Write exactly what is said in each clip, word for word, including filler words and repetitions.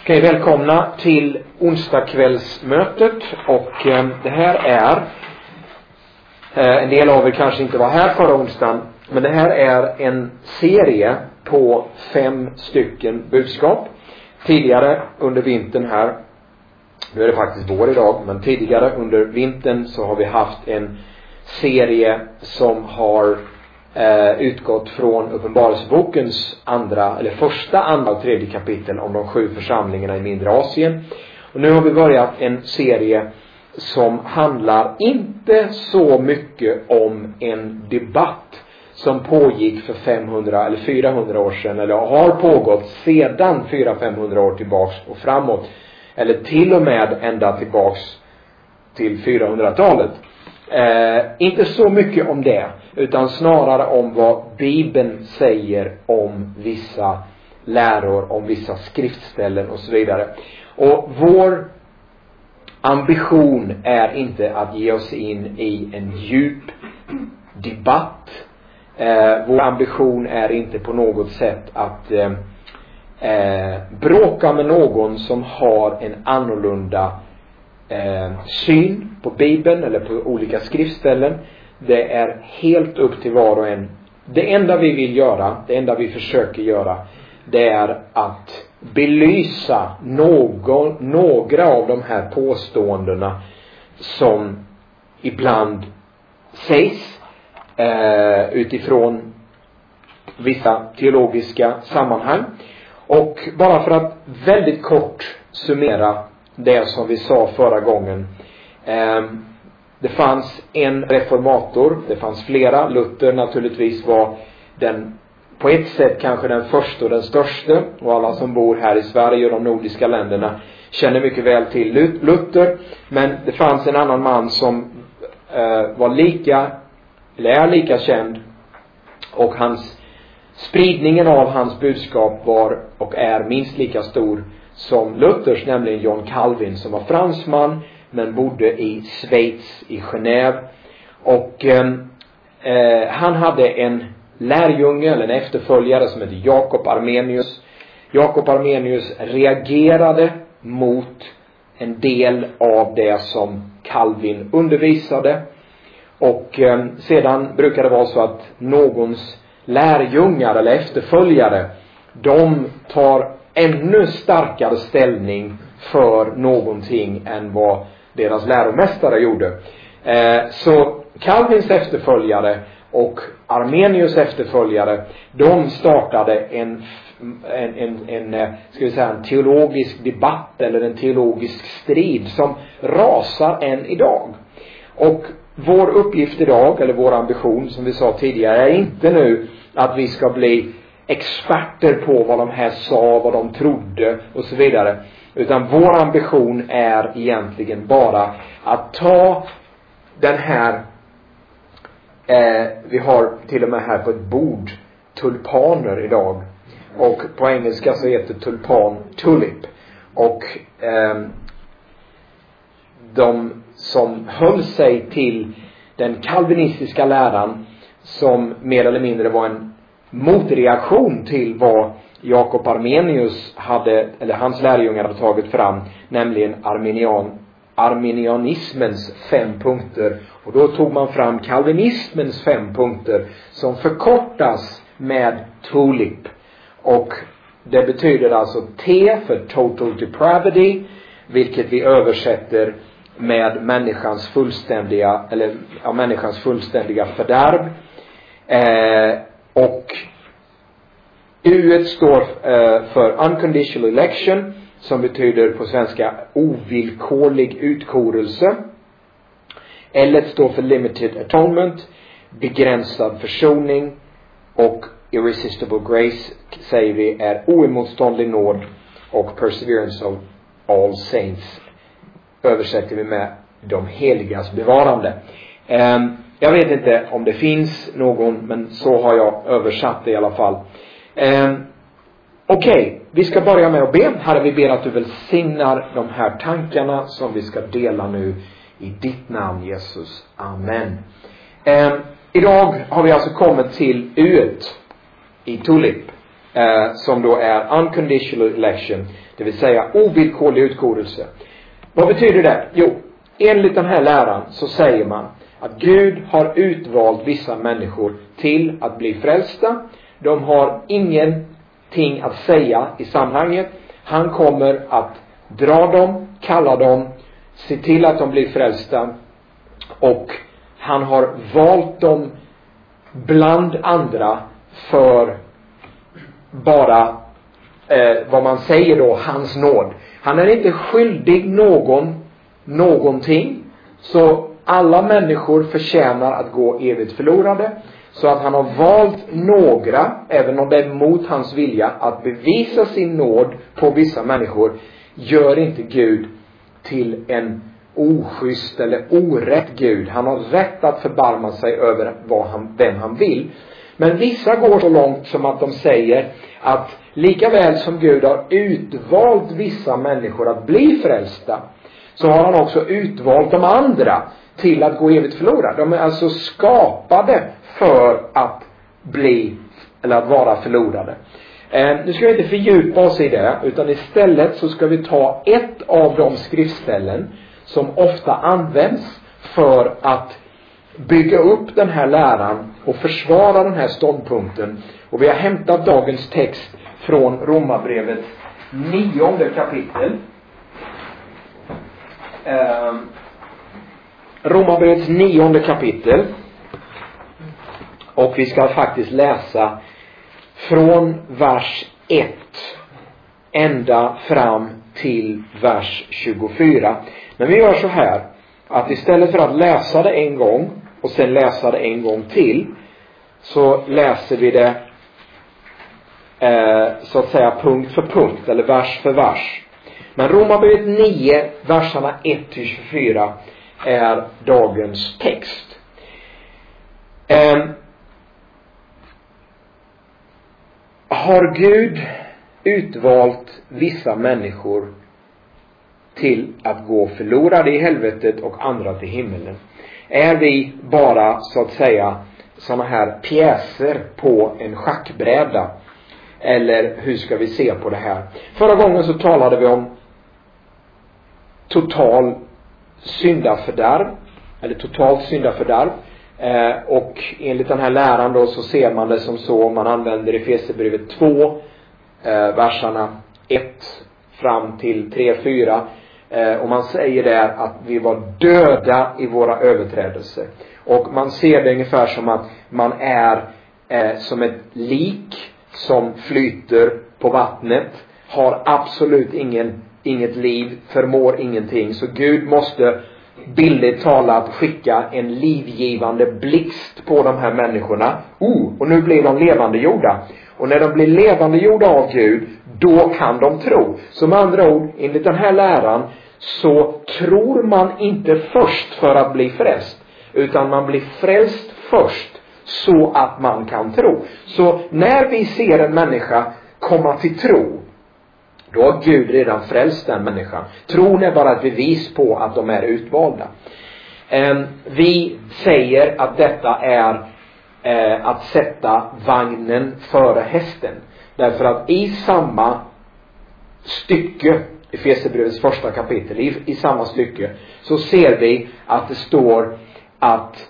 Okej, välkomna till onsdagskvällsmötet. Och eh, det här är eh, en del av er kanske inte var här förra onsdagen, men det här är en serie på fem stycken budskap. Tidigare under vintern här, nu är det faktiskt vår idag, men tidigare under vintern så har vi haft en serie som har eh, utgått från Uppenbarelsebokens andra, eller första, andra och tredje kapitel om de sju församlingarna i mindre Asien. Och nu har vi börjat en serie som handlar inte så mycket om en debatt som pågick för femhundra eller fyrahundra år sedan, eller har pågått sedan fyra femhundra år tillbaks och framåt, eller till och med ända tillbaks till fyrahundratalet. Eh, inte så mycket om det, utan snarare om vad Bibeln säger om vissa läror, om vissa skriftställen och så vidare. Och vår ambition är inte att ge oss in i en djup debatt. Eh, vår ambition är inte på något sätt att eh, eh, bråka med någon som har en annorlunda eh, syn på Bibeln eller på olika skriftställen. Det är helt upp till var och en. Det enda vi vill göra, det enda vi försöker göra, det är att belysa någon, några av de här påståendena som ibland sägs eh, utifrån vissa teologiska sammanhang. Och bara för att väldigt kort summera det som vi sa förra gången. Eh, det fanns en reformator, det fanns flera. Luther naturligtvis var den, på ett sätt kanske den första och den största. Och alla som bor här i Sverige och de nordiska länderna känner mycket väl till Luther. Men det fanns en annan man som eh, var lika, eller är lika känd. Och hans, spridningen av hans budskap var och är minst lika stor som Luthers, nämligen John Calvin, som var fransman men bodde i Schweiz, i Genève. Och eh, han hade en lärjunge eller en efterföljare som heter Jacob Armenius. Jacob Armenius reagerade mot en del av det som Calvin undervisade. Och eh, sedan brukar det vara så att någons lärjungar eller efterföljare, de tar ännu starkare ställning för någonting än vad deras läromästare gjorde. Eh, så Calvins efterföljare och Armenius efterföljare, de startade en, en, en, en, ska vi säga, en teologisk debatt eller en teologisk strid som rasar än idag. Och vår uppgift idag, eller vår ambition som vi sa tidigare, är inte nu att vi ska bli experter på vad de här sa, vad de trodde och så vidare. Utan vår ambition är egentligen bara att ta den här, eh, vi har till och med här på ett bord tulpaner idag. Och på engelska så heter tulpan tulip. Och eh, de som höll sig till den kalvinistiska läran, som mer eller mindre var en motreaktion till vad Jacob Armenius hade, eller hans lärjungar hade tagit fram, nämligen armenian, armenianismens fem punkter. Och då tog man fram kalvinismens fem punkter som förkortas med tulip. Och det betyder alltså T för total depravity, vilket vi översätter med människans fullständiga, eller ja, människans fullständiga fördärv. Eh, och U står eh, för unconditional election, som betyder på svenska ovillkorlig utkorelse. L står för limited atonement, begränsad försoning. Och irresistible grace säger vi är oemotståndlig nåd, och perseverance of all saints översätter vi med de heligas bevarande. Eh, jag vet inte om det finns någon, men så har jag översatt det i alla fall. Eh, Okej, okay, vi ska börja med att be. Herre, vi ber att du välsignar de här tankarna som vi ska dela nu i ditt namn, Jesus. Amen. Eh, idag har vi alltså kommit till U i tulip. Eh, som då är unconditional election. Det vill säga ovillkorlig utkodelse. Vad betyder det? Jo, enligt den här läran så säger man att Gud har utvalt vissa människor till att bli frälsta. De har ingenting att säga i sammanhanget. Han kommer att dra dem, kalla dem, se till att de blir frälsta. Och han har valt dem bland andra för bara eh, vad man säger då, hans nåd. Han är inte skyldig någon någonting. Så alla människor förtjänar att gå evigt förlorade. Så att han har valt några, även om det är mot hans vilja, att bevisa sin nåd på vissa människor, gör inte Gud till en oschysst eller orätt Gud. Han har rätt att förbarma sig över vad han, vem han vill. Men vissa går så långt som att de säger att lika väl som Gud har utvalt vissa människor att bli frälsta, så har han också utvalt de andra till att gå evigt förlorade. De är alltså skapade för att bli, eller att vara förlorade. Eh, nu ska vi inte fördjupa oss i det, utan istället så ska vi ta ett av de skriftställen som ofta används för att bygga upp den här läran och försvara den här ståndpunkten. Och vi har hämtat dagens text från Romarbrevets nionde kapitel. Eh, Romarbrevets nionde kapitel. Och vi ska faktiskt läsa från vers ett ända fram till vers tjugofyra. Men vi gör så här, att istället för att läsa det en gång och sen läsa det en gång till, så läser vi det eh, så att säga punkt för punkt eller vers för vers. Men Romarbrevet nio, verserna ett till tjugofyra är dagens text. Eh, har Gud utvalt vissa människor till att gå förlorade i helvetet och andra till himmelen? Är vi bara så att säga såna här pjäser på en schackbräda? Eller hur ska vi se på det här? Förra gången så talade vi om total syndafördärv, eller totalt syndafördärv. Eh, och enligt den här läran då så ser man det som så, man använder Efesierbrevet två, eh, verserna ett fram till tre fyra. Eh, och man säger där att vi var döda i våra överträdelser. Och man ser det ungefär som att man är eh, som ett lik som flyter på vattnet. Har absolut ingen, inget liv, förmår ingenting. Så Gud måste bildligt talat skicka en livgivande blixt på de här människorna. Oh, och nu blir de levande gjorda. Och när de blir levande gjorda av Gud, då kan de tro. Som andra ord, enligt den här läran, så tror man inte först för att bli frälst, utan man blir frälst först så att man kan tro. Så när vi ser en människa komma till tro, då har Gud redan frälst den människan. Tron är bara ett bevis på att de är utvalda. Vi säger att detta är att sätta vagnen före hästen. Därför att i samma stycke, i Efesierbrevets första kapitel, i, i samma stycke, så ser vi att det står att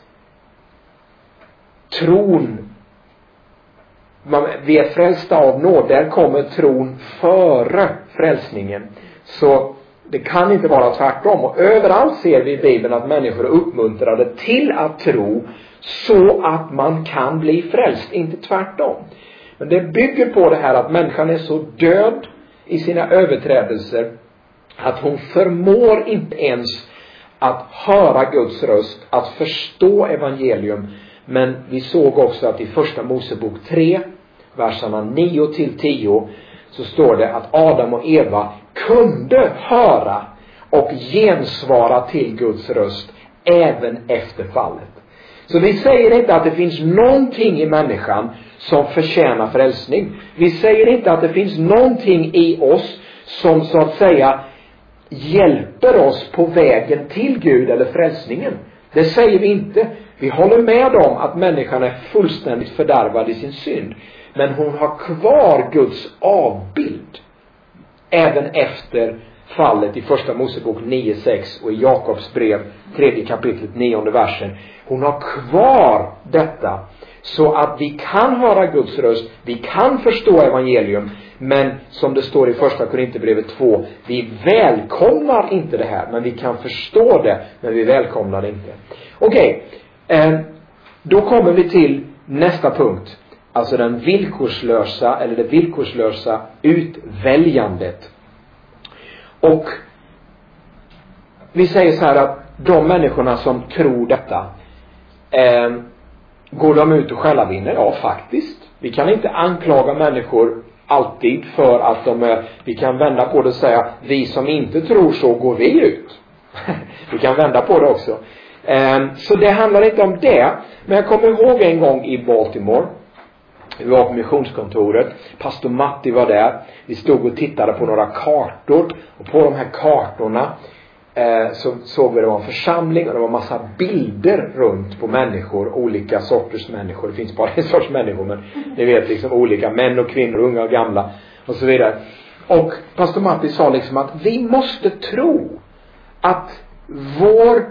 tron, man, vi är frälsta av nåd, där kommer tron före frälsningen. Så det kan inte vara tvärtom. Och överallt ser vi i Bibeln att människor är uppmuntrade till att tro så att man kan bli frälst, inte tvärtom. Men det bygger på det här att människan är så död i sina överträdelser att hon förmår inte ens att höra Guds röst, att förstå evangelium. Men vi såg också att i första Mosebok tre, verserna nio till tio, så står det att Adam och Eva kunde höra och gensvara till Guds röst även efter fallet. Så vi säger inte att det finns någonting i människan som förtjänar frälsning. Vi säger inte att det finns någonting i oss som så att säga hjälper oss på vägen till Gud eller frälsningen. Det säger vi inte. Vi håller med om att människan är fullständigt fördärvad i sin synd. Men hon har kvar Guds avbild. Även efter fallet i första Mosebok nio sex och i Jakobs brev tredje kapitlet nionde versen. Hon har kvar detta så att vi kan höra Guds röst, vi kan förstå evangelium, men som det står i första Korinthierbrevet två, vi välkomnar inte det här, men vi kan förstå det, men vi välkomnar det inte. Okej, okay. Då kommer vi till nästa punkt, alltså den villkorslösa eller det villkorslösa utväljandet. Och vi säger så här att de människorna som tror detta, eh, går de ut och själva vinner? Ja, faktiskt. Vi kan inte anklaga människor alltid för att de är, vi kan vända på det och säga, vi som inte tror så går vi ut. Vi kan vända på det också. Eh, så det handlar inte om det. Men jag kommer ihåg en gång i Baltimore. Vi var på missionskontoret. Pastor Matti var där. Vi stod och tittade på några kartor. Och på de här kartorna eh, så såg vi det var en församling. Och det var massa bilder runt på människor. Olika sorters människor. Det finns bara en sorts människor. Men ni vet liksom olika män och kvinnor, unga och gamla. Och så vidare. Och pastor Matti sa liksom att vi måste tro att vår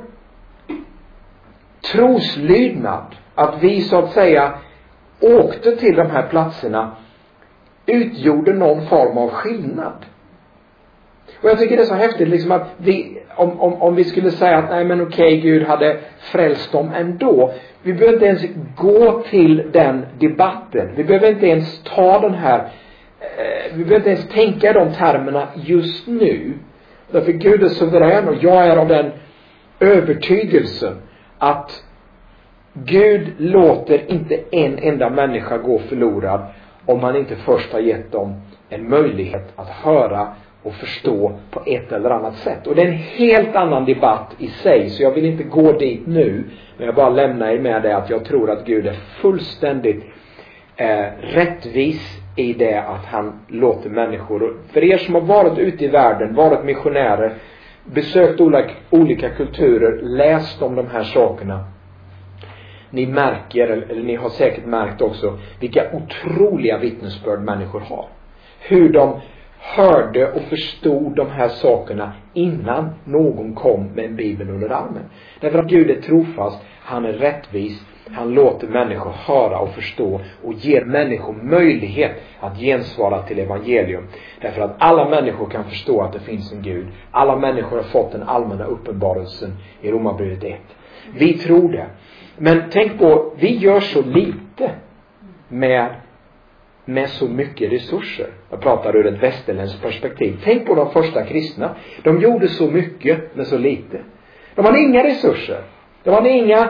troslydnad, att vi så att säga åkte till de här platserna, utgjorde någon form av skillnad. Och jag tycker det är så häftigt liksom att vi, om, om, om vi skulle säga att nej men okej, Gud hade frälst dem ändå. Vi behöver inte ens gå till den debatten. Vi behöver inte ens ta den här, eh, vi behöver inte ens tänka i de termerna just nu. Därför Gud är suverän och jag är av den övertygelsen att Gud låter inte en enda människa gå förlorad om man inte först har gett dem en möjlighet att höra och förstå på ett eller annat sätt. Och det är en helt annan debatt i sig, så jag vill inte gå dit nu, men jag bara lämnar er med det att jag tror att Gud är fullständigt eh, rättvis i det att han låter människor, för er som har varit ute i världen, varit missionärer, besökt olika, olika kulturer, läst om de här sakerna, ni märker, eller ni har säkert märkt också, vilka otroliga vittnesbörd människor har. Hur de hörde och förstod de här sakerna innan någon kom med en bibel under armen. Därför att Gud är trofast, han är rättvis, han låter människor höra och förstå och ger människor möjlighet att gensvara till evangelium. Därför att alla människor kan förstå att det finns en Gud. Alla människor har fått den allmänna uppenbarelsen i Romarbrevet ett. Vi tror det. Men tänk på, vi gör så lite med, med så mycket resurser. Jag pratar ur ett västerländskt perspektiv. Tänk på de första kristna. De gjorde så mycket med så lite. De hade inga resurser. De hade inga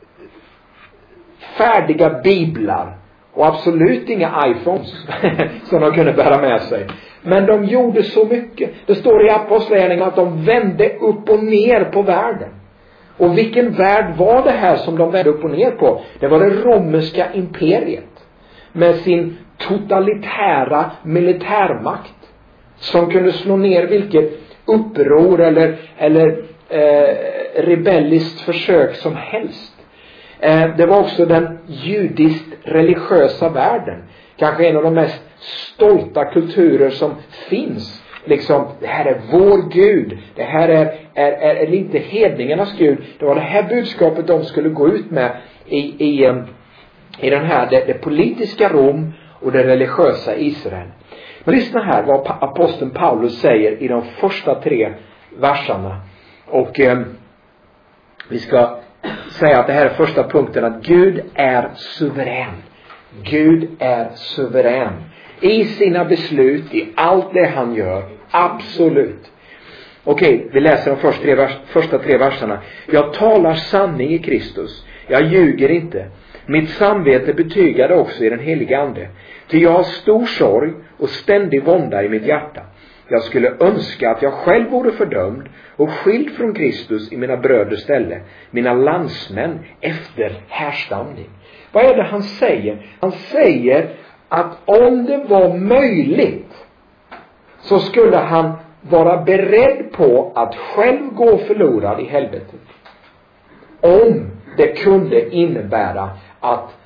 färdiga biblar. Och absolut inga iPhones som de kunde bära med sig. Men de gjorde så mycket. Det står i Apostlagärningarna att de vände upp och ner på världen. Och vilken värld var det här som de vände upp och ner på? Det var det romerska imperiet. Med sin totalitära militärmakt. Som kunde slå ner vilket uppror eller, eller eh, rebelliskt försök som helst. Eh, det var också den judiskt religiösa världen. Kanske en av de mest stolta kulturer som finns. Liksom, det här är vår Gud. Det här är, är, är, är inte hedningarnas Gud. Det var det här budskapet de skulle gå ut med i, i, i den här, det, det politiska Rom och det religiösa Israel. Men lyssna här vad aposteln Paulus säger i de första tre verserna. Och eh, vi ska säga att det här är första punkten, att Gud är suverän. Gud är suverän. I sina beslut, i allt det han gör. Absolut. Okej, vi läser de första tre, vers, första tre verserna. Jag talar sanning i Kristus. Jag ljuger inte. Mitt samvete betygade också i den heliga ande. Ty jag har stor sorg och ständig vånda i mitt hjärta. Jag skulle önska att jag själv vore fördömd och skild från Kristus i mina bröders ställe. Mina landsmän efter härstamning. Vad är det han säger? Han säger att om det var möjligt så skulle han vara beredd på att själv gå förlorad i helvetet. Om det kunde innebära att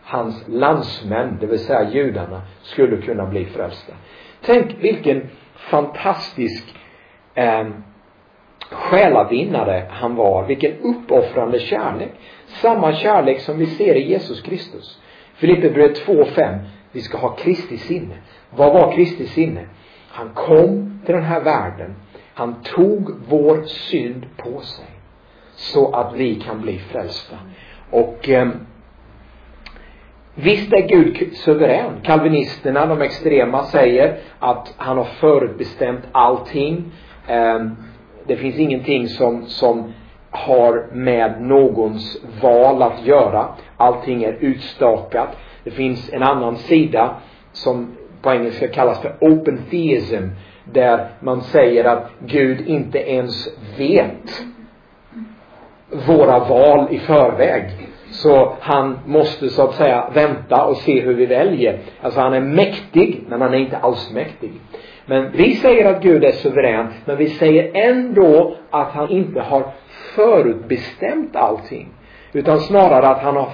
hans landsmän, det vill säga judarna, skulle kunna bli frälsta. Tänk vilken fantastisk eh, själavinnare han var. Vilken uppoffrande kärlek. Samma kärlek som vi ser i Jesus Kristus. Filipperbrevet två fem. Vi ska ha Kristi sinne. Vad var Kristi sinne? Han kom till den här världen. Han tog vår synd på sig. Så att vi kan bli frälsta. Och eh, visst är Gud suverän. Kalvinisterna, de extrema, säger att han har förutbestämt allting. Eh, det finns ingenting som, som har med någons val att göra. Allting är utstakat. Det finns en annan sida som på engelska kallas för open theism, där man säger att Gud inte ens vet våra val i förväg. Så han måste så att säga vänta och se hur vi väljer. Alltså han är mäktig, men han är inte alls mäktig. Men vi säger att Gud är suverän, men vi säger ändå att han inte har förutbestämt allting. Utan snarare att han har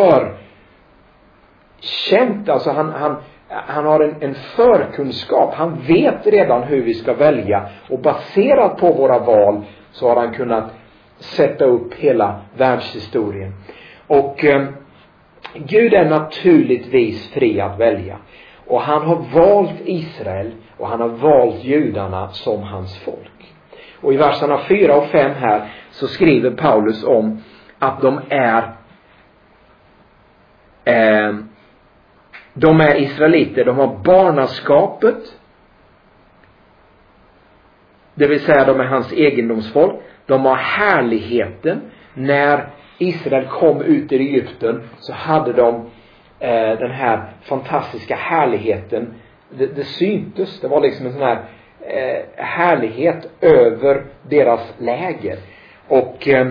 förkänt, alltså han, han, han har en, en förkunskap. Han vet redan hur vi ska välja. Och baserat på våra val så har han kunnat sätta upp hela världshistorien. Och eh, Gud är naturligtvis fri att välja. Och han har valt Israel och han har valt judarna som hans folk. Och i verserna fyra och fem här så skriver Paulus om att de är eh, de är israeliter. De har barnaskapet, det vill säga de är hans egendomsfolk. De har härligheten. När Israel kom ut ur Egypten så hade de eh, den här fantastiska härligheten. Det, det syntes. Det var liksom en sån här eh, härlighet över deras läger. Och eh,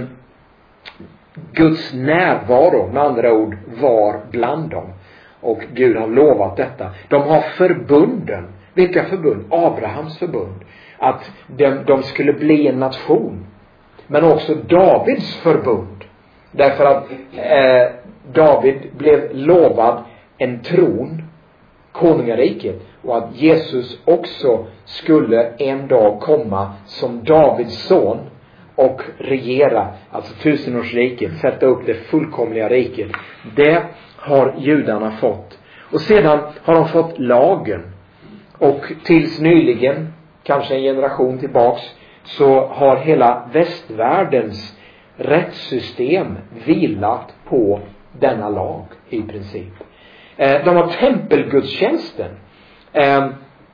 Guds närvaro, med andra ord, var bland dem. Och Gud har lovat detta. De har förbunden. Vilka förbund? Abrahams förbund. Att de, de skulle bli en nation. Men också Davids förbund. Därför att eh, David blev lovad en tron, konungariket. Och att Jesus också skulle en dag komma som Davids son och regera, alltså tusenårsriket, sätta upp det fullkomliga riket. Det har judarna fått. Och sedan har de fått lagen. Och tills nyligen, kanske en generation tillbaks, så har hela västvärldens rättssystem vilat på denna lag i princip. Eh, de har tempelgudstjänsten. Eh,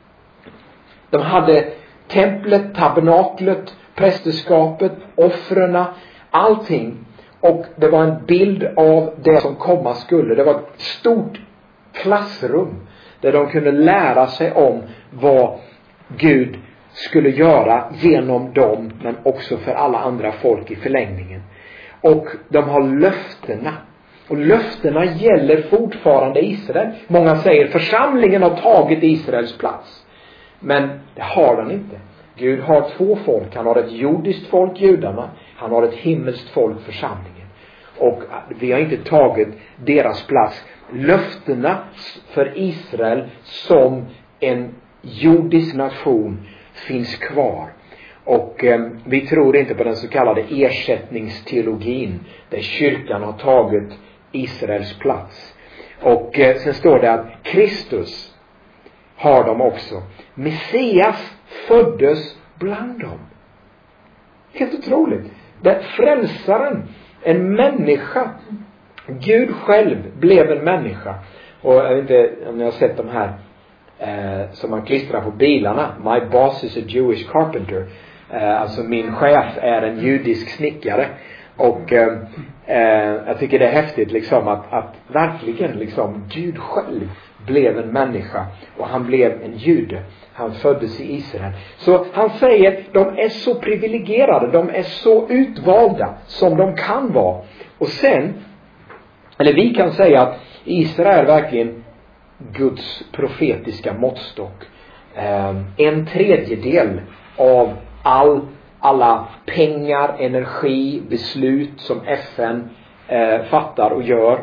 de hade templet, tabernaklet, prästerskapet, offrena, allting. Och det var en bild av det som komma skulle. Det var ett stort klassrum där de kunde lära sig om vad Gud skulle göra genom dem, men också för alla andra folk i förlängningen. Och de har löftena. Och löftena gäller fortfarande Israel. Många säger församlingen har tagit Israels plats. Men det har den inte. Gud har två folk. Han har ett jordiskt folk, judarna. Han har ett himmelskt folk, församlingen. Och vi har inte tagit deras plats. Löftena för Israel som en jordisk nation finns kvar. Och eh, vi tror inte på den så kallade ersättningsteologin, där kyrkan har tagit Israels plats. Och eh, sen står det att Kristus har dem också. Messias föddes bland dem. Helt otroligt. Där frälsaren, en människa, Gud själv blev en människa. Och jag vet inte om ni har sett de här eh, som man klistrar på bilarna. My boss is a Jewish carpenter. Eh, alltså min chef är en judisk snickare. Och eh, eh, jag tycker det är häftigt liksom att, att verkligen liksom Gud själv blev en människa. Och han blev en jude. Han föddes i Israel. Så han säger, de är så privilegierade. De är så utvalda som de kan vara. Och sen, eller vi kan säga att Israel är verkligen Guds profetiska måttstock. En tredjedel av all, alla pengar, energi, beslut som F N eh, fattar och gör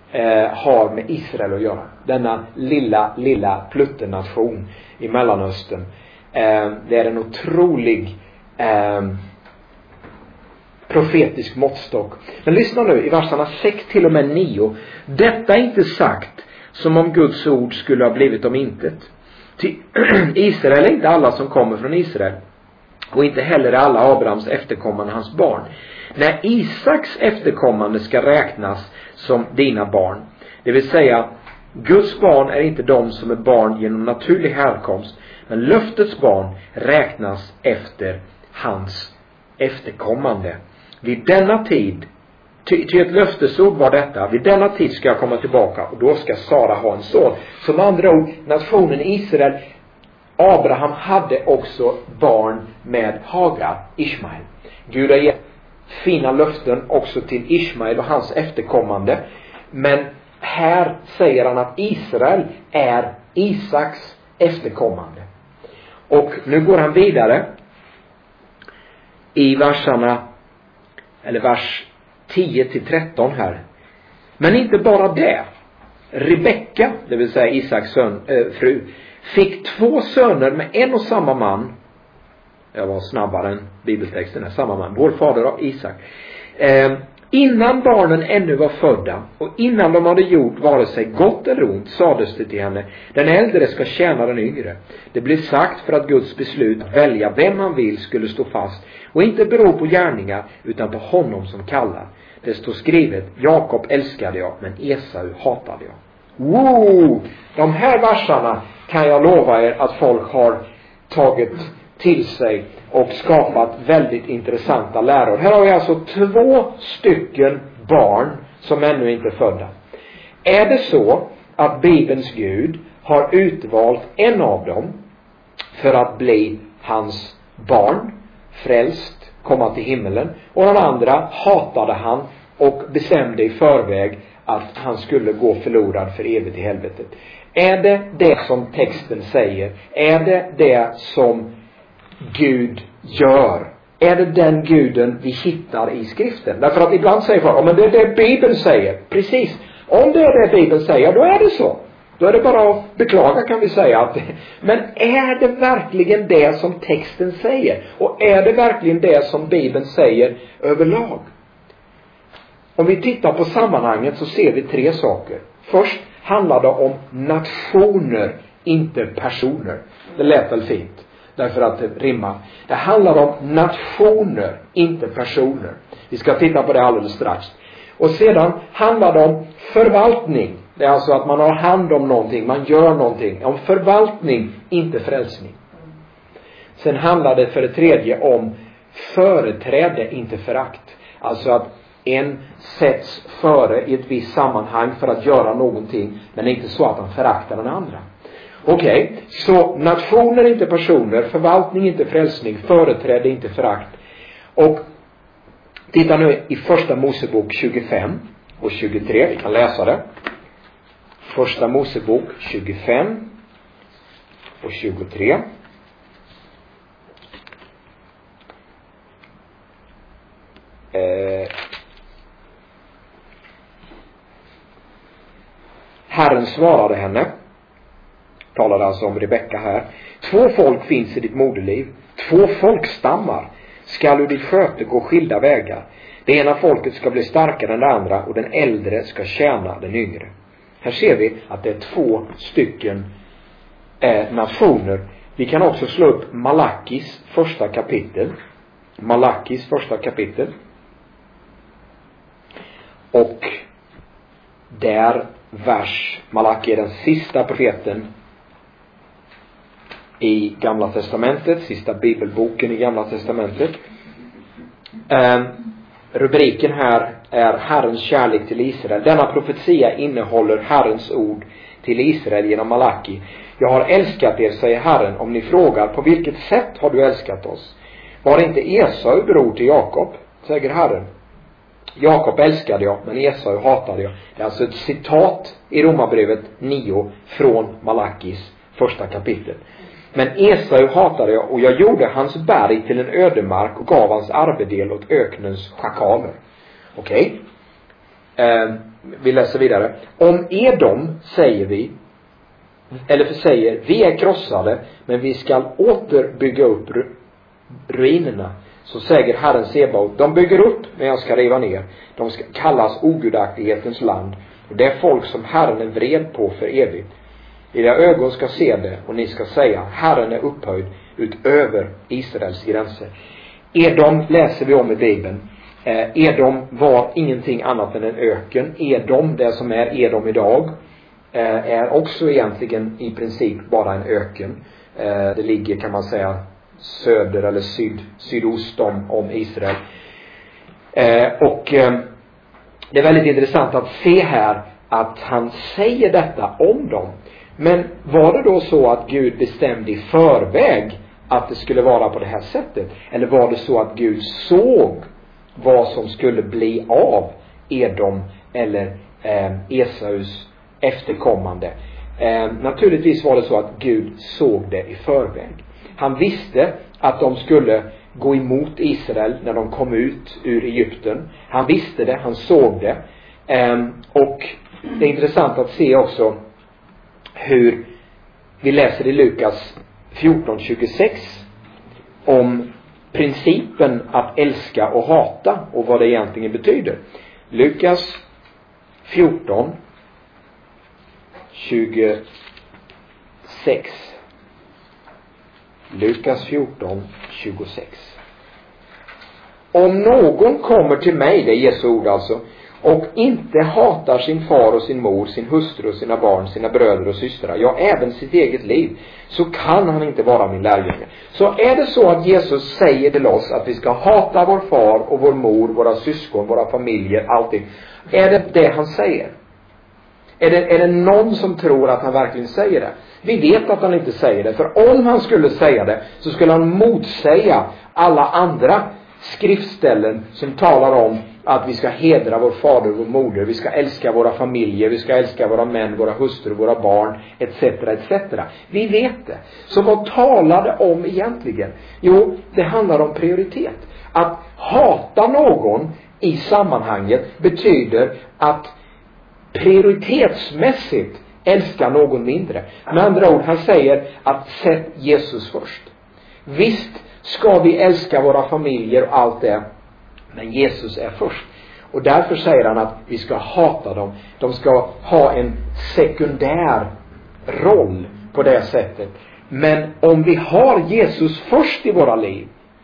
eh, har med Israel att göra. Denna lilla, lilla plutternation i Mellanöstern. Eh, det är en otrolig eh, profetisk måttstock. Men lyssna nu i verserna sex till och med nio. Detta är inte sagt som om Guds ord skulle ha blivit om intet. Till Israel är inte alla som kommer från Israel. Och inte heller alla Abrahams efterkommande hans barn. När Isaks efterkommande ska räknas som dina barn. Det vill säga, Guds barn är inte de som är barn genom naturlig härkomst. Men löftets barn räknas efter hans efterkommande. Vid denna tid, ty, ty ett löftesord var detta, vid denna tid ska jag komma tillbaka och då ska Sara ha en son. Så med andra ord, nationen Israel, Abraham hade också barn med Hagar, Ismael. Gud har gett fina löften också till Ismael och hans efterkommande. Men här säger han att Israel är Isaks efterkommande. Och nu går han vidare i verserna, eller vers tio till tretton här. Men inte bara det. Rebecka, det vill säga Isaks son, äh, fru, fick två söner med en och samma man. Jag var snabbare än bibeltexten här. Samma man, vår fader av Isak. Eh, innan barnen ännu var födda och innan de hade gjort vare sig gott eller ont, sades det till henne: den äldre ska tjäna den yngre. Det blev sagt för att Guds beslut att välja vem han vill skulle stå fast och inte bero på gärningar utan på honom som kallar. Det står skrivet: Jakob älskade jag, men Esau hatade jag. Wow! De här verserna kan jag lova er att folk har tagit till sig och skapat väldigt intressanta läror. Här har vi alltså två stycken barn som ännu inte är födda. Är det så att Bibelns Gud har utvalt en av dem för att bli hans barn, frälst, komma till himmelen, och den andra hatade han och bestämde i förväg att han skulle gå förlorad för evigt i helvetet? Är det det som texten säger? Är det det som Gud gör? Är det den guden vi hittar i skriften? Därför att ibland säger folk, ja, men det är det Bibeln säger. Precis. Om det är det Bibeln säger, då är det så. Då är det bara att beklaga, kan vi säga. Att, men är det verkligen det som texten säger? Och är det verkligen det som Bibeln säger överlag? Om vi tittar på sammanhanget så ser vi tre saker. Först handlar det om nationer, inte personer. Det lät väl fint, därför att det rimmar. Det handlar om nationer, inte personer. Vi ska titta på det alldeles strax. Och sedan handlar det om förvaltning. Det är alltså att man har hand om någonting, man gör någonting. Om förvaltning, inte frälsning. Sen handlar det för det tredje om företräde, inte förakt. Alltså att en sätts före i ett visst sammanhang för att göra någonting, men inte så att han föraktar den andra. Okej, okay, så nationer, inte personer, förvaltning, inte frälsning, företräde, inte förakt. Och titta nu i första Mosebok tjugofem och tjugotre, vi kan läsa det. Första Mosebok tjugofem och tjugotre. Eh, Herren svarade henne, talade alltså om Rebecka här: två folk finns i ditt moderliv, två folkstammar skall ur ditt sköte gå skilda vägar. Det ena folket ska bli starkare än det andra och den äldre ska tjäna den yngre. Här ser vi att det är två stycken eh, nationer. Vi kan också slå upp Malakis första kapitel. Malakis första kapitel. Och där vers, Malaki är den sista profeten i Gamla testamentet, sista bibelboken i Gamla testamentet. Eh, rubriken här är Herrens kärlek till Israel. Denna profetia innehåller Herrens ord till Israel genom Malaki. Jag har älskat er, säger Herren, om ni frågar på vilket sätt har du älskat oss? Var inte Esau bror till Jakob, säger Herren. Jakob älskade jag, men Esau hatade jag. Det är alltså ett citat i Romarbrevet nio från Malakis första kapitel. Men Esau hatade jag, och jag gjorde hans berg till en ödemark och gav hans arvedel åt öknens schakaler. Okej. Eh, vi läser vidare. Om Edom säger vi, eller för säger, vi är krossade, men vi ska åter bygga upp ru- ruinerna. Så säger Herren Sebaot, de bygger upp, men jag ska riva ner. De ska kallas ogudaktighetens land. Och det är folk som Herren är vred på för evigt. Era ögon ska se det, och ni ska säga, Herren är upphöjd utöver Israels gränser. Edom läser vi om i Bibeln. Eh, Edom var ingenting annat än en öken. Edom, det som är Edom idag, eh, är också egentligen i princip bara en öken. Eh, det ligger, kan man säga, söder eller syd, sydost om, om Israel. Eh, och eh, det är väldigt intressant att se här att han säger detta om dem. Men var det då så att Gud bestämde i förväg att det skulle vara på det här sättet? Eller var det så att Gud såg vad som skulle bli av Edom eller eh, Esaus efterkommande? Eh, naturligtvis var det så att Gud såg det i förväg. Han visste att de skulle gå emot Israel när de kom ut ur Egypten. Han visste det, han såg det. Eh, och det är intressant att se också hur vi läser i Lukas fjorton tjugosex om principen att älska och hata och vad det egentligen betyder. Lukas fjorton tjugosex. Lukas fjorton tjugosex. Om någon kommer till mig, det är Jesu ord alltså, och inte hatar sin far och sin mor, sin hustru och sina barn, sina bröder och systrar, ja, även sitt eget liv, så kan han inte vara min lärjunge. Så är det så att Jesus säger till oss att vi ska hata vår far och vår mor, våra syskon, våra familjer, allting. Är det det han säger? Är det, är det någon som tror att han verkligen säger det? Vi vet att han inte säger det. För om han skulle säga det, så skulle han motsäga alla andra skriftställen som talar om att vi ska hedra vår fader och vår moder, vi ska älska våra familjer, vi ska älska våra män, våra hustrur, våra barn, etc, et cetera. Vi vet det. Så vad talar det om egentligen? Jo, det handlar om prioritet. Att hata någon i sammanhanget betyder att prioritetsmässigt älska någon mindre. Med andra ord, han säger att sätt Jesus först. Visst ska vi älska våra familjer och allt det, men Jesus är först. Och därför säger han att vi ska hata dem. De ska ha en sekundär roll på det sättet. Men om vi har Jesus först i våra liv,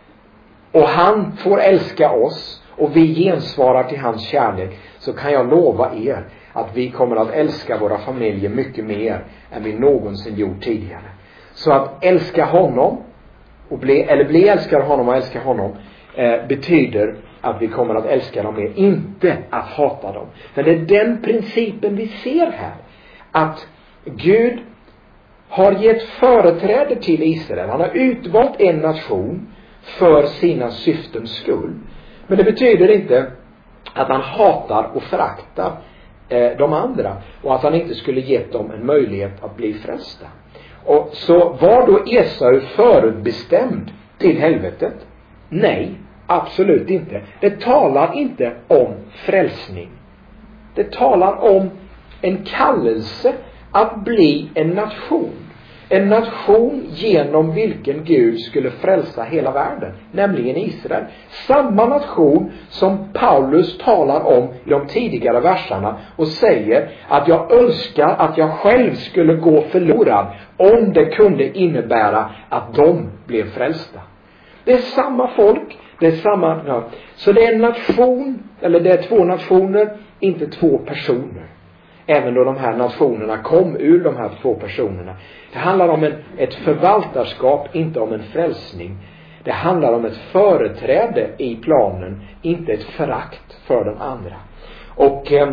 och han får älska oss, och vi gensvarar till hans kärlek, så kan jag lova er att vi kommer att älska våra familjer mycket mer än vi någonsin gjort tidigare. Så att älska honom, och bli, eller bli älskad av honom och älska honom, eh, betyder att vi kommer att älska dem mer, inte att hata dem. Men det är den principen vi ser här. Att Gud har gett företräde till Israel. Han har utvalt en nation för sina syftens skull. Men det betyder inte att han hatar och föraktar eh, de andra. Och att han inte skulle gett dem en möjlighet att bli frälsta. Och så var då Esau förutbestämd till helvetet? Nej, absolut inte. Det talar inte om frälsning. Det talar om en kallelse att bli en nation. En nation genom vilken Gud skulle frälsa hela världen, nämligen Israel. Samma nation som Paulus talar om i de tidigare verserna och säger att jag önskar att jag själv skulle gå förlorad om det kunde innebära att de blev frälsta. Det är samma folk, det är samma, ja. Så det är en nation, eller det är två nationer, inte två personer. Även då de här nationerna kom ur de här två personerna. Det handlar om en, ett förvaltarskap, inte om en frälsning. Det handlar om ett företräde i planen, inte ett förakt för den andra. Och eh,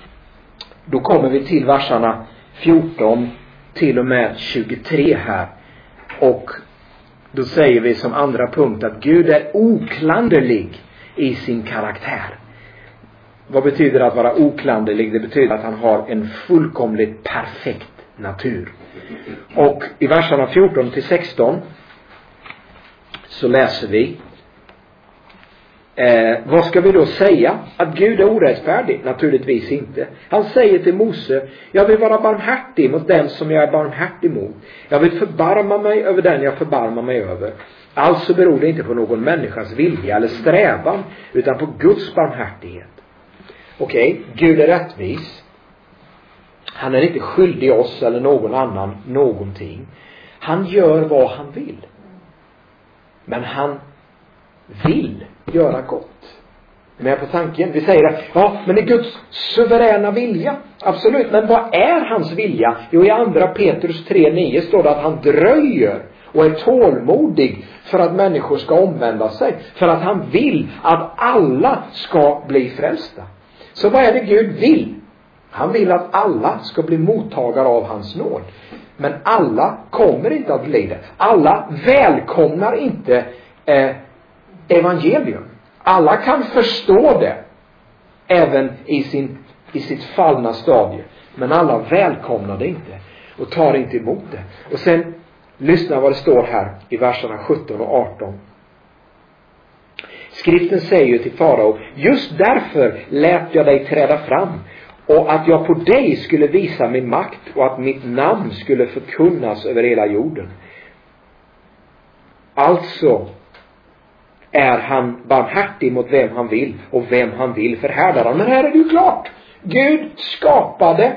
då kommer vi till verserna fjorton till och med tjugotre här. Och då säger vi som andra punkt att Gud är oklanderlig i sin karaktär. Vad betyder att vara oklanderlig? Det betyder att han har en fullkomligt perfekt natur. Och i verserna fjorton till sexton så läser vi: Eh, vad ska vi då säga? Att Gud är orättfärdig? Naturligtvis inte. Han säger till Mose: jag vill vara barmhärtig mot den som jag är barmhärtig mot. Jag vill förbarma mig över den jag förbarmar mig över. Alltså beror det inte på någon människas vilja eller strävan, utan på Guds barmhärtighet. Okej, okay, Gud är rättvis. Han är inte skyldig oss eller någon annan någonting. Han gör vad han vill. Men han vill göra gott. Med på tanken. Vi säger att ja, men det är Guds suveräna vilja. Absolut, men vad är hans vilja? Jo, i andra Petrus tre nio står det att han dröjer och är tålmodig för att människor ska omvända sig. För att han vill att alla ska bli frälsta. Så vad är det Gud vill? Han vill att alla ska bli mottagare av hans nåd. Men alla kommer inte att bli det. Alla välkomnar inte eh, evangelium. Alla kan förstå det. Även i, sin, i sitt fallna stadie. Men alla välkomnar det inte. Och tar inte emot det. Och sen lyssna vad det står här i verserna sjutton och arton. Skriften säger ju till farao: just därför lät jag dig träda fram, och att jag på dig skulle visa min makt, och att mitt namn skulle förkunnas över hela jorden. Alltså är han barmhärtig mot vem han vill, och vem han vill förhärdar han. Men här är det ju klart. Gud skapade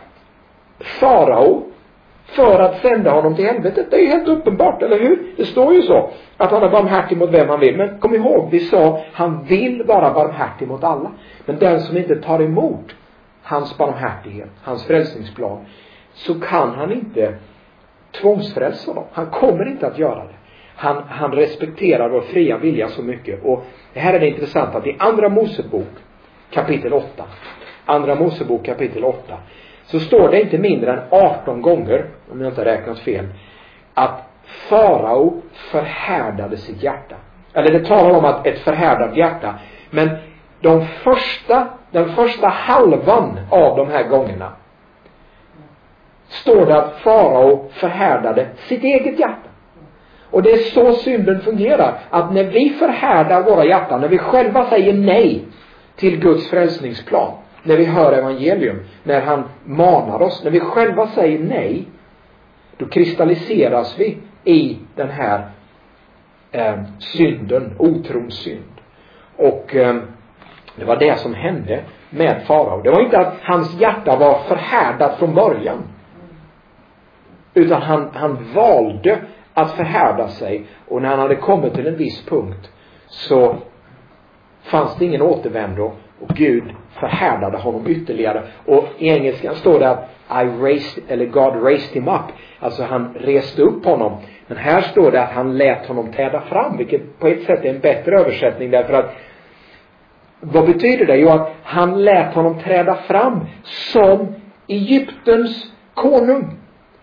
farao för att sända honom till helvetet. Det är ju helt uppenbart, eller hur? Det står ju så, att han är barmhärtig mot vem han vill. Men kom ihåg, vi sa, han vill vara barmhärtig mot alla. Men den som inte tar emot hans barmhärtighet, hans frälsningsplan, så kan han inte tvångsfrälsa dem. Han kommer inte att göra det. Han, han respekterar vår fria vilja så mycket. Och det här är det intressanta, att i andra Mosebok kapitel åtta, andra Mosebok kapitel åtta, så står det inte mindre än arton gånger, om jag inte har räknat fel, att farao förhärdade sitt hjärta. Eller det talar om att ett förhärdat hjärta. Men de första, den första halvan av de här gångerna står det att farao förhärdade sitt eget hjärta. Och det är så synden fungerar. Att när vi förhärdar våra hjärtan, när vi själva säger nej till Guds frälsningsplan, när vi hör evangelium, när han manar oss, när vi själva säger nej, då kristalliseras vi i den här eh, synden, otrons synd. Och eh, det var det som hände med farao. Det var inte att hans hjärta var förhärdat från början, utan han, han valde att förhärda sig. Och när han hade kommit till en viss punkt, så fanns det ingen återvändo, och Gud förhärdade honom ytterligare. Och i engelskan står det att I raised, eller God raised him up. Alltså han reste upp honom. Men här står det att han lät honom träda fram, vilket på ett sätt är en bättre översättning. Därför att, vad betyder det? Jo, att han lät honom träda fram som Egyptens konung.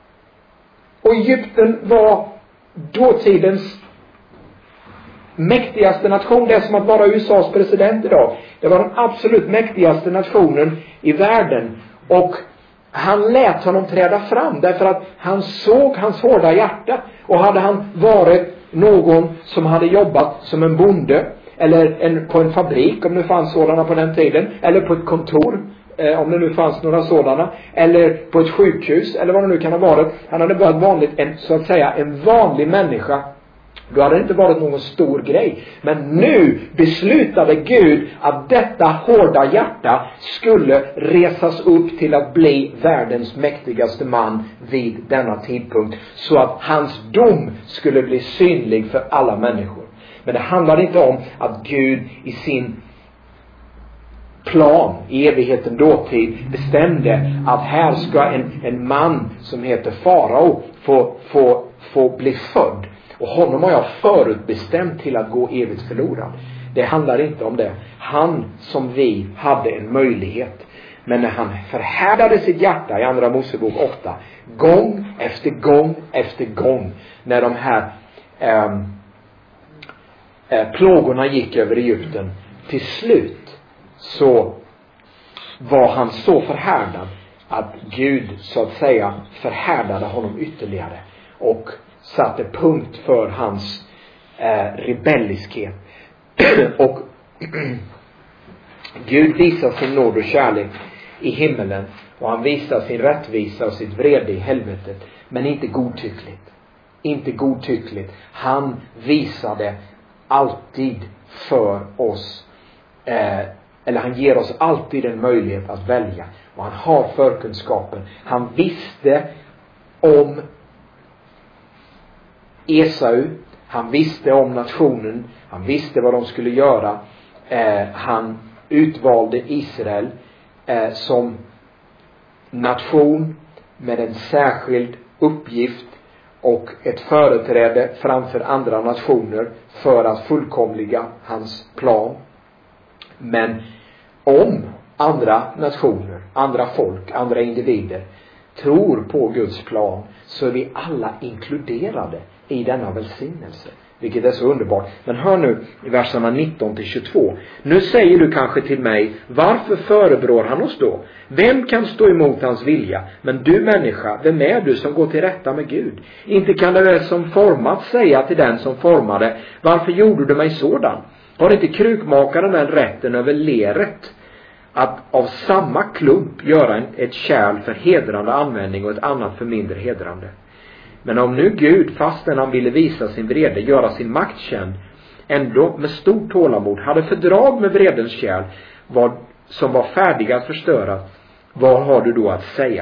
Och Egypten var dåtidens mäktigaste nation. Det är som att vara U S A:s president idag. Det var den absolut mäktigaste nationen i världen. Och han lät honom träda fram därför att han såg hans hårda hjärta. Och hade han varit någon som hade jobbat som en bonde, eller en, på en fabrik, om det fanns sådana på den tiden, eller på ett kontor, eh, om det nu fanns några sådana, eller på ett sjukhus, eller vad det nu kan ha varit. Han hade varit vanligt, en, så att säga en vanlig människa. Då hade det inte varit någon stor grej. Men nu beslutade Gud att detta hårda hjärta skulle resas upp till att bli världens mäktigaste man vid denna tidpunkt. Så att hans dom skulle bli synlig för alla människor. Men det handlar inte om att Gud i sin plan i evigheten dåtid bestämde att här ska en, en man som heter farao få, få, få bli född. Och honom har jag förutbestämt till att gå evigt förlorad. Det handlar inte om det. Han som vi hade en möjlighet. Men när han förhärdade sitt hjärta i andra Mosebok åtta, gång efter gång efter gång, när de här eh, eh, plågorna gick över Egypten, till slut så var han så förhärdad att Gud så att säga förhärdade honom ytterligare och satte punkt för hans eh, rebelliskhet. Och Gud visar sin nåd och kärlek i himmelen, och han visar sin rättvisa och sitt vrede i helvetet. Men inte godtyckligt. Inte godtyckligt. Han visade alltid för oss, eh, eller han ger oss alltid en möjlighet att välja. Och han har förkunskapen. Han visste om Esau. Han visste om nationen. Han visste vad de skulle göra. Eh, han utvalde Israel eh, som nation med en särskild uppgift och ett företräde framför andra nationer för att fullkomliga hans plan. Men om andra nationer, andra folk, andra individer tror på Guds plan, så är vi alla inkluderade i denna välsignelse. Vilket är så underbart. Men hör nu i verserna nitton till tjugotvå. Nu säger du kanske till mig, varför förebrår han oss då? Vem kan stå emot hans vilja? Men du människa, vem är du som går till rätta med Gud? Inte kan det väl som format säga till den som formade, varför gjorde du mig sådan? Har inte krukmakaren den rätten över leret att av samma klump göra ett kärl för hedrande användning och ett annat för mindre hedrande? Men om nu Gud, fastän han ville visa sin vrede, göra sin makt känd, ändå med stort tålamod hade fördrag med vredens kärl vad som var färdiga att förstöra, vad har du då att säga?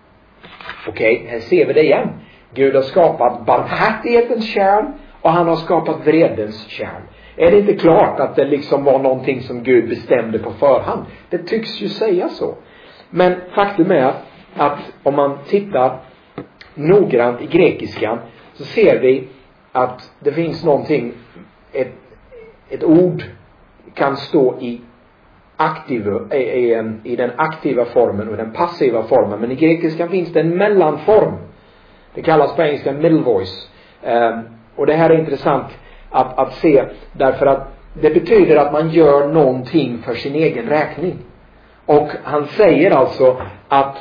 Okej, okay, här ser vi det igen. Gud har skapat barmhärtighetens kärl och han har skapat vredens kärl. Är det inte klart att det liksom var någonting som Gud bestämde på förhand? Det tycks ju säga så. Men faktum är att om man tittar noggrant i grekiskan, så ser vi att det finns någonting, ett, ett ord kan stå i aktiv, i, i, i den aktiva formen och den passiva formen, men i grekiskan finns det en mellanform. Det kallas på engelska middle voice. Um, och det här är intressant att, att se, därför att det betyder att man gör någonting för sin egen räkning. Och han säger alltså att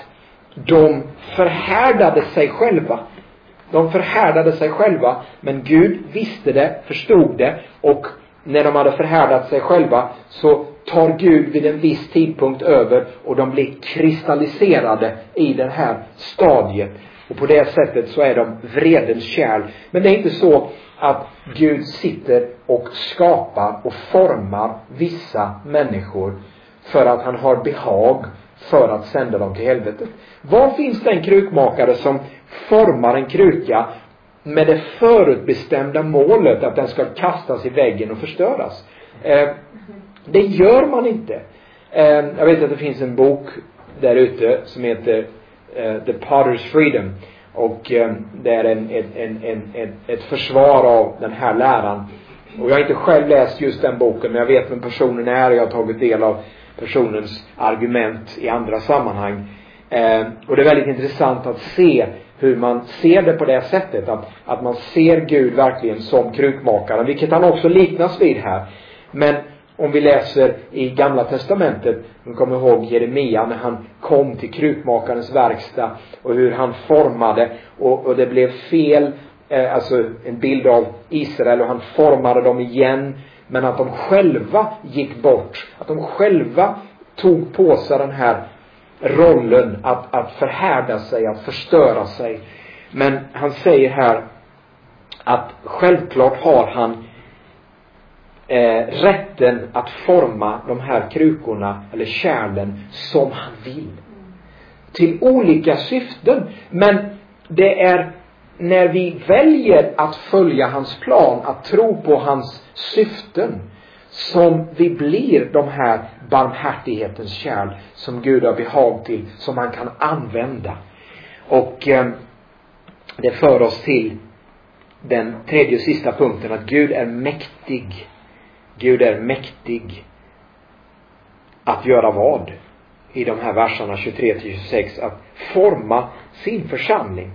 de förhärdade sig själva. De förhärdade sig själva. Men Gud visste det, förstod det. Och när de hade förhärdat sig själva, så tar Gud vid en viss tidpunkt över. Och de blir kristalliserade i det här stadiet. Och på det sättet så är de vredens kärl. Men det är inte så att Gud sitter och skapar och formar vissa människor för att han har behag för att sända dem till helvetet. Var finns den krukmakare som formar en kruka med det förutbestämda målet att den ska kastas i väggen och förstöras? Eh, det gör man inte. Eh, jag vet att det finns en bok där ute som heter eh, The Potter's Freedom. Och eh, det är en, en, en, en, en, ett försvar av den här läran. Och jag har inte själv läst just den boken, men jag vet vem personen är och jag har tagit del av personens argument i andra sammanhang. Eh, och det är väldigt intressant att se hur man ser det på det sättet. Att, att man ser Gud verkligen som krukmakaren, vilket han också liknas vid här. Men om vi läser i Gamla testamentet, man kommer ihåg Jeremia när han kom till krukmakarens verkstad och hur han formade och, och det blev fel, eh, alltså en bild av Israel, och han formade dem igen. Men att de själva gick bort. Att de själva tog på sig den här rollen att, att förhärda sig, att förstöra sig. Men han säger här att självklart har han eh, rätten att forma de här krukorna eller kärlen som han vill. Till olika syften. Men det är när vi väljer att följa hans plan, att tro på hans syften, som vi blir de här barmhärtighetens kärl som Gud har behag till, som han kan använda. Och eh, det för oss till den tredje och sista punkten, att Gud är mäktig. Gud är mäktig att göra vad? I de här verserna tjugotre till tjugosex, att forma sin församling.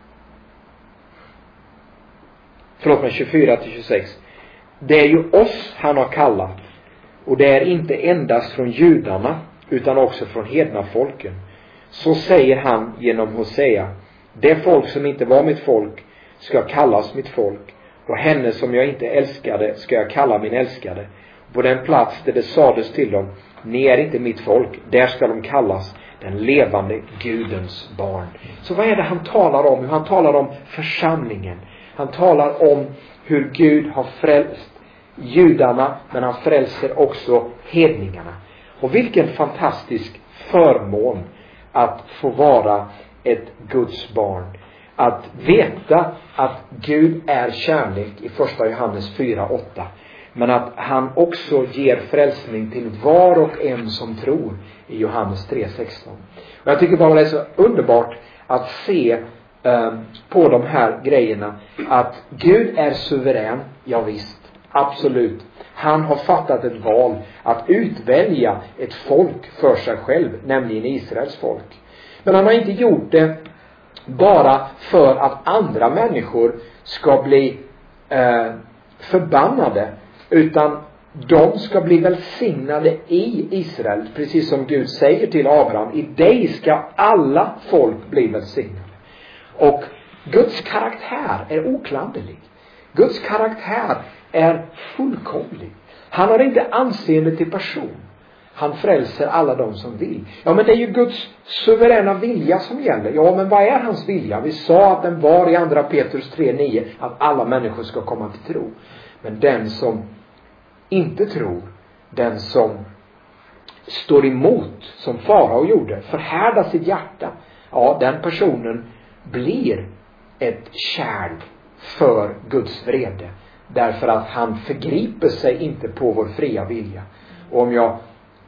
Förlåt mig, tjugofyra till tjugosex. Det är ju oss han har kallat. Och det är inte endast från judarna, utan också från hedna folken. Så säger han genom Hosea: det folk som inte var mitt folk ska kallas mitt folk. Och henne som jag inte älskade ska jag kalla min älskade. På den plats där det sades till dem: ni är inte mitt folk, där ska de kallas den levande Gudens barn. Så vad är det han talar om? Han talar om församlingen. Han talar om hur Gud har frälst judarna, men han frälser också hedningarna. Och vilken fantastisk förmån att få vara ett Guds barn. Att veta att Gud är kärlek i första Johannes fyra åtta. Men att han också ger frälsning till var och en som tror i Johannes tre sexton. Och jag tycker bara det är så underbart att se eh, på de här grejerna. Att Gud är suverän, ja visst, absolut. Han har fattat ett val att utvälja ett folk för sig själv, nämligen Israels folk. Men han har inte gjort det bara för att andra människor ska bli eh, förbannade, utan de ska bli välsignade i Israel, precis som Gud säger till Abraham: i dig ska alla folk bli välsignade. Och Guds karaktär är oklanderlig. Guds karaktär är fullkomlig. Han har inte anseende till person. Han frälser alla de som vill. Ja, men det är ju Guds suveräna vilja som gäller. Ja, men vad är hans vilja? Vi sa att den var i andra Petrus tre nio att alla människor ska komma till tro. Men den som inte tror, den som står emot, som Farao gjorde, förhärdar sitt hjärta, ja, den personen blir ett kärl för Guds vrede. Därför att han förgriper sig inte på vår fria vilja. Och om jag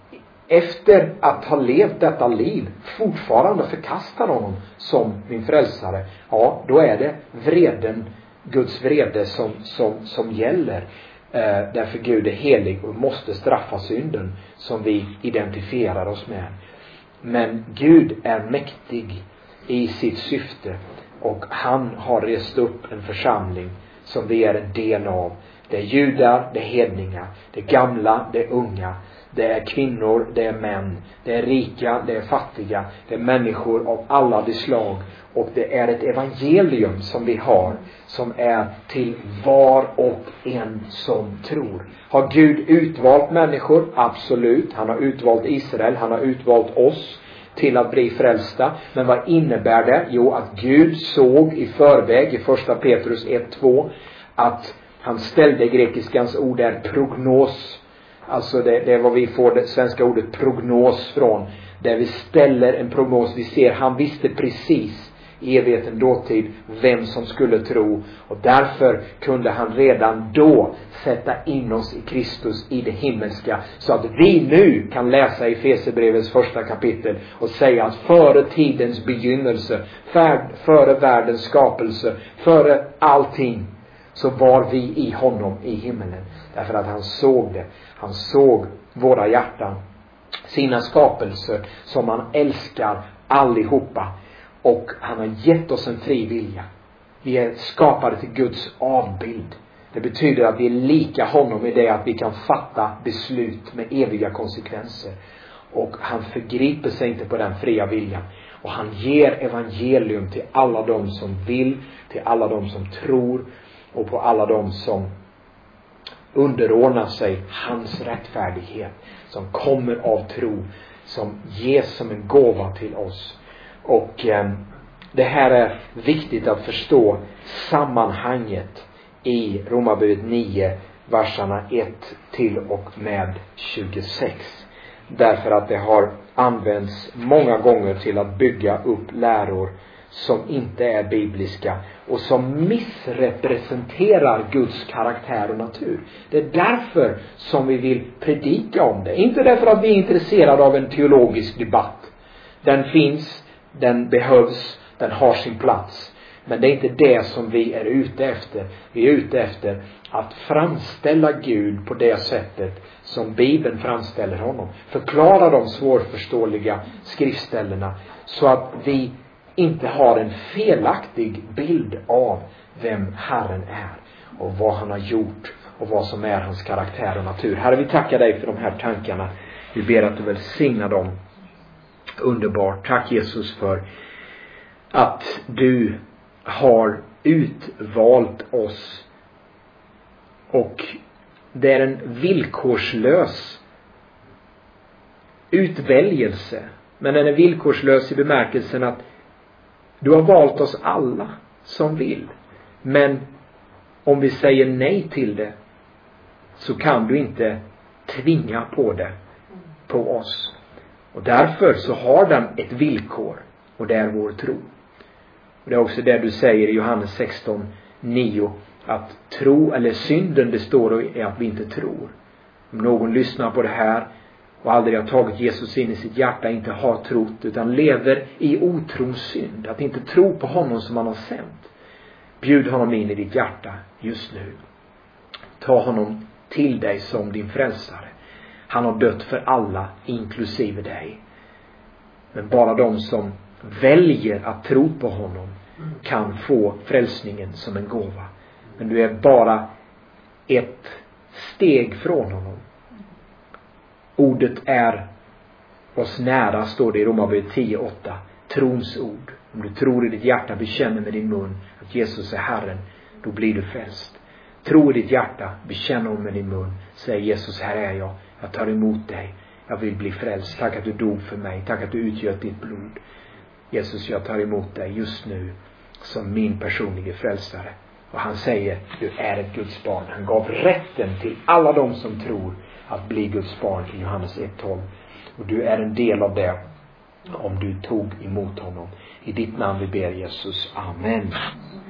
efter att ha levt detta liv fortfarande förkastar honom som min frälsare, ja, då är det vreden, Guds vrede som, som, som gäller. Eh, därför Gud är helig och måste straffa synden som vi identifierar oss med. Men Gud är mäktig i sitt syfte, och han har rest upp en församling som vi är en del av. Det är judar, det är hedningar, det är gamla, det är unga, det är kvinnor, det är män, det är rika, det är fattiga, det är människor av alla de slag. Och det är ett evangelium som vi har, som är till var och en som tror. Har Gud utvalt människor? Absolut. Han har utvalt Israel, han har utvalt oss till att bli frälsta. Men vad innebär det? Jo, att Gud såg i förväg i första Petrus ett två att han ställde, grekiskans ord där prognos. Alltså det, det är vad vi får det svenska ordet prognos från. Där vi ställer en prognos. Vi ser, han visste precis i evigheten dåtid vem som skulle tro. Och därför kunde han redan då sätta in oss i Kristus i det himmelska. Så att vi nu kan läsa i Efesierbrevets första kapitel och säga att före tidens begynnelse, före världens skapelse, före allting, så var vi i honom i himmelen. Därför att han såg det. Han såg våra hjärtan, sina skapelser som han älskar allihopa. Och han har gett oss en fri vilja. Vi är skapade till Guds avbild. Det betyder att vi är lika honom i det att vi kan fatta beslut med eviga konsekvenser. Och han förgriper sig inte på den fria viljan. Och han ger evangelium till alla de som vill, till alla de som tror och på alla de som underordnar sig hans rättfärdighet, som kommer av tro, som ges som en gåva till oss. Och eh, det här är viktigt att förstå sammanhanget i Romarbrevet nio, verserna ett till och med tjugosex. Därför att det har använts många gånger till att bygga upp läror som inte är bibliska och som missrepresenterar Guds karaktär och natur. Det är därför som vi vill predika om det. Inte därför att vi är intresserade av en teologisk debatt. Den finns, den behövs, den har sin plats. Men det är inte det som vi är ute efter. Vi är ute efter att framställa Gud på det sättet som Bibeln framställer honom. Förklara de svårförståeliga skriftställena så att vi inte har en felaktig bild av vem Herren är och vad han har gjort och vad som är hans karaktär och natur. Herre, vi tackar dig för de här tankarna. Vi ber att du välsignar dem underbart. Tack Jesus för att du har utvalt oss och det är en villkorslös utväljelse. Men den är villkorslös i bemärkelsen att du har valt oss alla som vill. Men om vi säger nej till det, så kan du inte tvinga på det på oss. Och därför så har den ett villkor, och det är vår tro. Och det är också det du säger i Johannes sexton nio, att tro, eller synden, det står i att vi inte tror. Om någon lyssnar på det här och aldrig har tagit Jesus in i sitt hjärta, inte har trott, utan lever i otrons synd, att inte tro på honom som han har sänt, bjud honom in i ditt hjärta just nu. Ta honom till dig som din frälsare. Han har dött för alla, inklusive dig. Men bara de som väljer att tro på honom kan få frälsningen som en gåva. Men du är bara ett steg från honom. Ordet är oss nära, står det i Romarbrevet tio åtta. Trons ord. Om du tror i ditt hjärta, bekänner med din mun att Jesus är Herren, då blir du frälst. Tro i ditt hjärta, bekänn om med din mun, säg Jesus, här är jag, jag tar emot dig, jag vill bli frälst. Tack att du dog för mig, tack att du utgöt ditt blod. Jesus, jag tar emot dig just nu som min personliga frälsare. Och han säger, du är ett Guds barn. Han gav rätten till alla de som tror att bli Guds barn i Johannes ett tolv. Och du är en del av det om du tog emot honom. I ditt namn vi ber, Jesus. Amen.